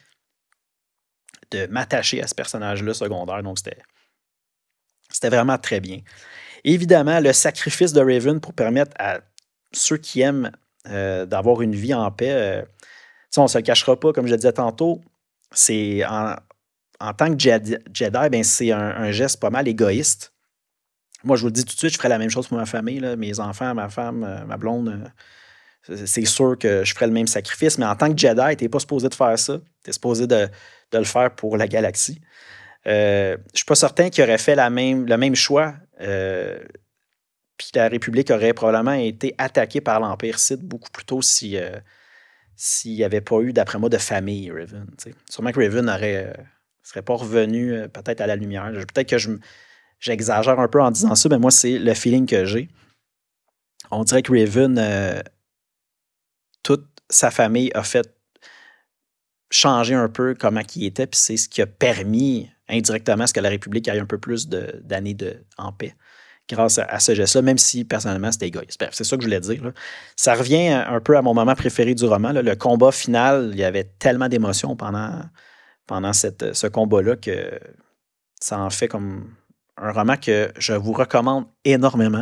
de m'attacher à ce personnage-là secondaire. Donc, c'était vraiment très bien. Évidemment, le sacrifice de Raven pour permettre à ceux qui aiment d'avoir une vie en paix, on ne se le cachera pas, comme je le disais tantôt, c'est en tant que Jedi, c'est un geste pas mal égoïste. Moi, je vous le dis tout de suite, je ferais la même chose pour ma famille, là, mes enfants, ma femme, ma blonde. C'est sûr que je ferais le même sacrifice, mais en tant que Jedi, tu n'es pas supposé de faire ça. Tu es supposé de le faire pour la galaxie. Je ne suis pas certain qu'il aurait fait le même choix Puis la République aurait probablement été attaquée par l'Empire Sith beaucoup plus tôt s'il n'y avait pas eu, d'après moi, de famille Riven. T'sais. Sûrement que Riven serait pas revenu peut-être à la lumière. Peut-être que j'exagère un peu en disant ça, mais moi, c'est le feeling que j'ai. On dirait que Riven, toute sa famille a fait changer un peu comment il était, puis c'est ce qui a permis indirectement à ce que la République ait un peu plus d'années en paix grâce à ce geste-là, même si personnellement c'était égoïste. Bref, c'est ça que je voulais dire. Là. Ça revient un peu à mon moment préféré du roman. Là. Le combat final, il y avait tellement d'émotions pendant ce combat-là que ça en fait comme un roman que je vous recommande énormément.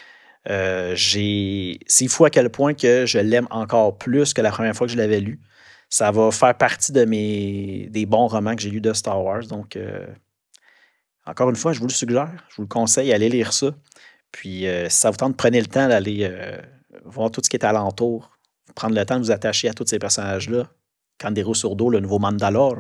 C'est fou à quel point que je l'aime encore plus que la première fois que je l'avais lu. Ça va faire partie des bons romans que j'ai lus de Star Wars. Donc, encore une fois, je vous le suggère. Je vous le conseille, allez lire ça. Puis, si ça vous tente, prenez le temps d'aller voir tout ce qui est alentour. Prendre le temps de vous attacher à tous ces personnages-là. Canderu Surdo, le nouveau Mandalore.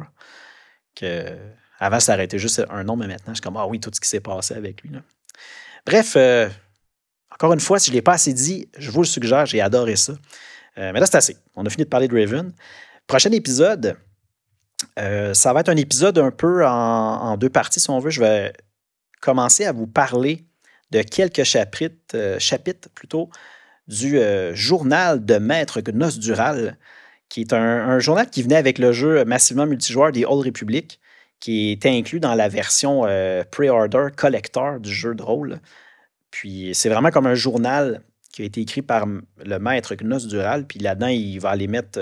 Avant, ça aurait été juste un nom, mais maintenant, je suis comme, ah oui, tout ce qui s'est passé avec lui. Là. Bref, encore une fois, si je ne l'ai pas assez dit, je vous le suggère, j'ai adoré ça. Mais là, c'est assez. On a fini de parler de Raven. Prochain épisode, ça va être un épisode un peu en deux parties, si on veut. Je vais commencer à vous parler de quelques chapitres plutôt, du journal de Maître Nosdural, qui est un journal qui venait avec le jeu massivement multijoueur des Old Republic, qui était inclus dans la version Pre-Order Collector du jeu de rôle. Puis c'est vraiment comme un journal qui a été écrit par le maître Nosdural, puis là-dedans, il va aller mettre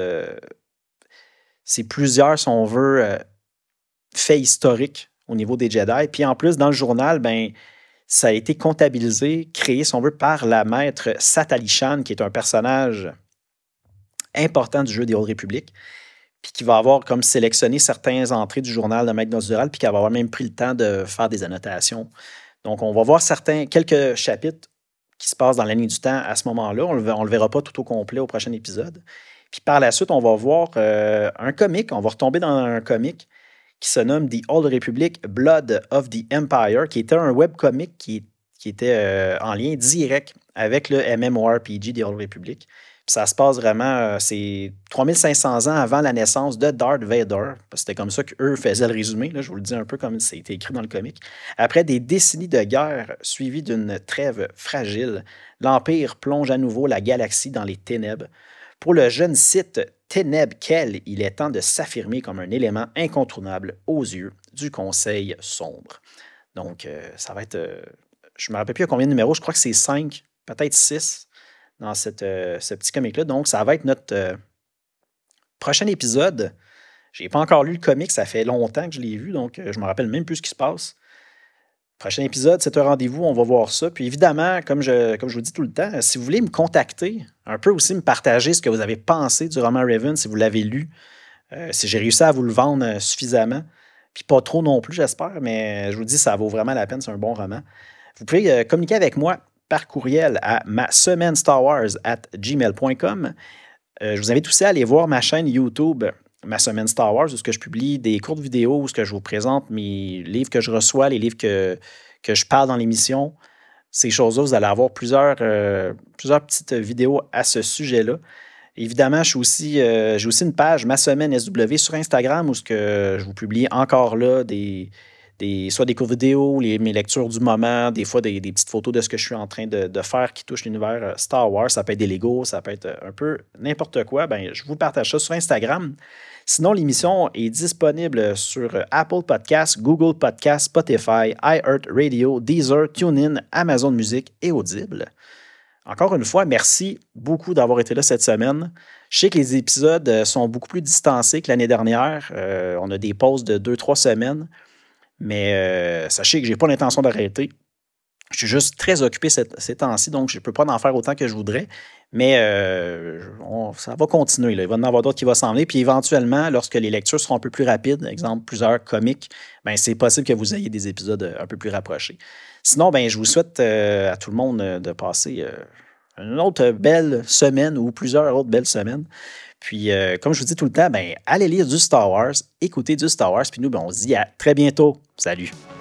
c'est plusieurs, si on veut, faits historiques au niveau des Jedi. Puis en plus, dans le journal, ben, ça a été comptabilisé, créé, si on veut, par la maître Satali Shan, qui est un personnage important du jeu des Old Republic, puis qui va avoir comme sélectionné certaines entrées du journal de maître Nosdural, puis qui va avoir même pris le temps de faire des annotations. Donc, on va voir quelques chapitres qui se passent dans l'année du temps à ce moment-là. On ne le verra pas tout au complet au prochain épisode. Puis par la suite, on va voir un comic. On va retomber dans un comic qui se nomme The Old Republic Blood of the Empire, qui était un webcomic qui était en lien direct avec le MMORPG The Old Republic. Puis ça se passe vraiment, c'est 3500 ans avant la naissance de Darth Vader. Parce que c'était comme ça qu'eux faisaient le résumé. Là, je vous le dis un peu comme c'était écrit dans le comic. Après des décennies de guerre suivies d'une trêve fragile, l'Empire plonge à nouveau la galaxie dans les ténèbres. Pour le jeune Sith Teneb Kell, il est temps de s'affirmer comme un élément incontournable aux yeux du Conseil sombre. Donc, ça va être... je ne me rappelle plus à combien de numéros, je crois que c'est 5, peut-être 6 dans ce petit comic-là. Donc, ça va être notre prochain épisode. Je n'ai pas encore lu le comic, ça fait longtemps que je l'ai vu, donc je ne me rappelle même plus ce qui se passe. Prochain épisode, c'est un rendez-vous, on va voir ça. Puis évidemment, comme je vous dis tout le temps, si vous voulez me contacter, un peu aussi me partager ce que vous avez pensé du roman Raven, si vous l'avez lu, si j'ai réussi à vous le vendre suffisamment, puis pas trop non plus, j'espère, mais je vous dis, ça vaut vraiment la peine, c'est un bon roman. Vous pouvez communiquer avec moi par courriel à masemaine-star-wars@gmail.com. Je vous invite aussi à aller voir ma chaîne YouTube Ma Semaine Star Wars, où je publie des courtes vidéos, où je vous présente mes livres que je reçois, les livres que je parle dans l'émission. Ces choses-là, vous allez avoir plusieurs petites vidéos à ce sujet-là. Évidemment, j'ai aussi une page Ma Semaine SW sur Instagram, où je vous publie encore là soit des courtes vidéos, mes lectures du moment, des fois des petites photos de ce que je suis en train de faire qui touche l'univers Star Wars. Ça peut être des Legos, ça peut être un peu n'importe quoi. Ben, je vous partage ça sur Instagram. Sinon, l'émission est disponible sur Apple Podcasts, Google Podcasts, Spotify, iHeartRadio, Deezer, TuneIn, Amazon Music et Audible. Encore une fois, merci beaucoup d'avoir été là cette semaine. Je sais que les épisodes sont beaucoup plus distancés que l'année dernière. On a des pauses de 2-3 semaines. Mais sachez que je n'ai pas l'intention d'arrêter. Je suis juste très occupé ces temps-ci, donc je ne peux pas en faire autant que je voudrais. Mais ça va continuer. Là. Il va y en avoir d'autres qui vont s'en venir. Puis éventuellement, lorsque les lectures seront un peu plus rapides, exemple plusieurs comics, ben, c'est possible que vous ayez des épisodes un peu plus rapprochés. Sinon, ben, je vous souhaite à tout le monde de passer une autre belle semaine ou plusieurs autres belles semaines. Puis, comme je vous dis tout le temps, ben, allez lire du Star Wars, écoutez du Star Wars, puis nous, ben, on se dit à très bientôt. Salut!